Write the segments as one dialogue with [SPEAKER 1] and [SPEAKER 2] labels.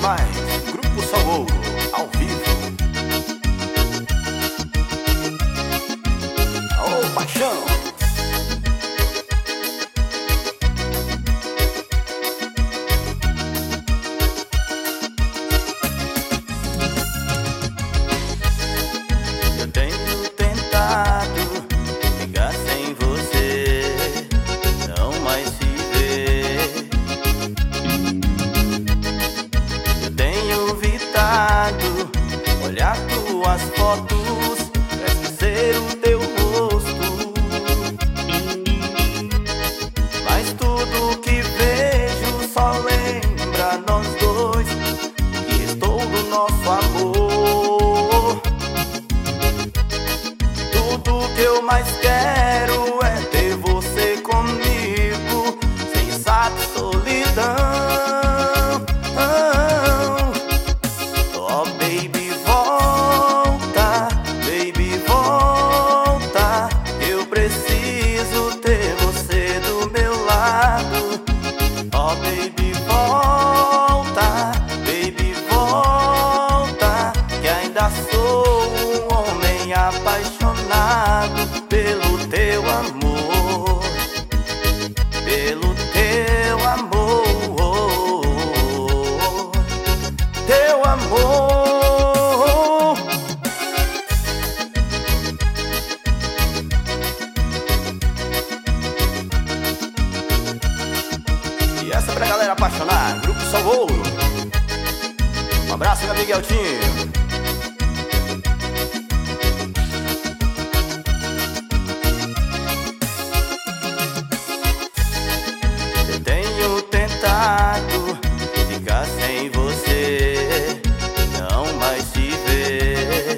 [SPEAKER 1] mais, Grupo Sal Ouro, ao vivo. Ô, paixão! Eu tenho tentado ficar sem você, não mais se ver. Eu tenho evitado olhar tuas fotos pra esquecer o teu rosto, mas tudo que vejo só lembra nós dois, que estou do nosso amor. Tudo que eu mais quero é ter você comigo, sensato solidão. Oh baby, volta, baby, volta. Eu preciso ter você do meu lado. Oh baby, volta, baby, volta, que ainda sou um homem apaixonado pelo teu amor, pelo teu amor, teu amor. E essa é pra galera apaixonada, Grupo Sal Ouro. Um abraço, meu amigo Eltinho. Eu tenho tentado ficar sem você, não mais te ver.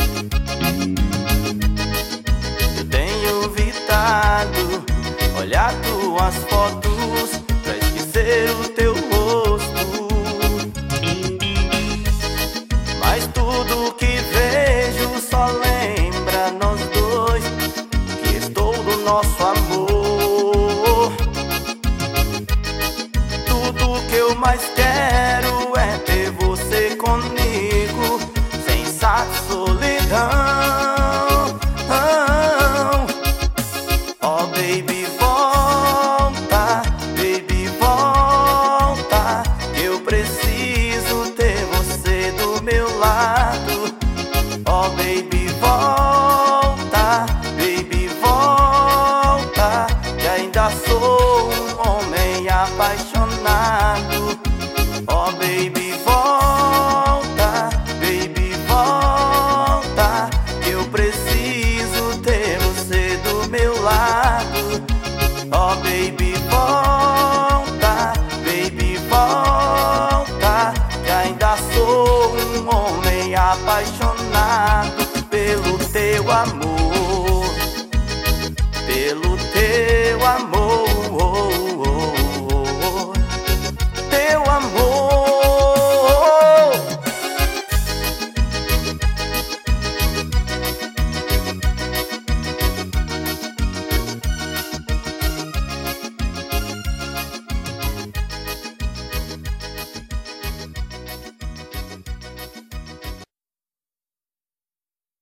[SPEAKER 1] Eu tenho evitado olhar tuas fotos pra esquecer o teu rosto, mas tudo que vejo só lembra nós dois, que estou do nosso amor. Tudo que eu mais quero é ter você comigo, sensata solidão. Oh baby, volta, baby, volta, eu preciso ter você do meu lado. Oh baby, volta, baby, volta, que ainda sou um homem apaixonado. Oh baby, volta, baby, volta, eu preciso ter você do meu lado. Oh baby, volta.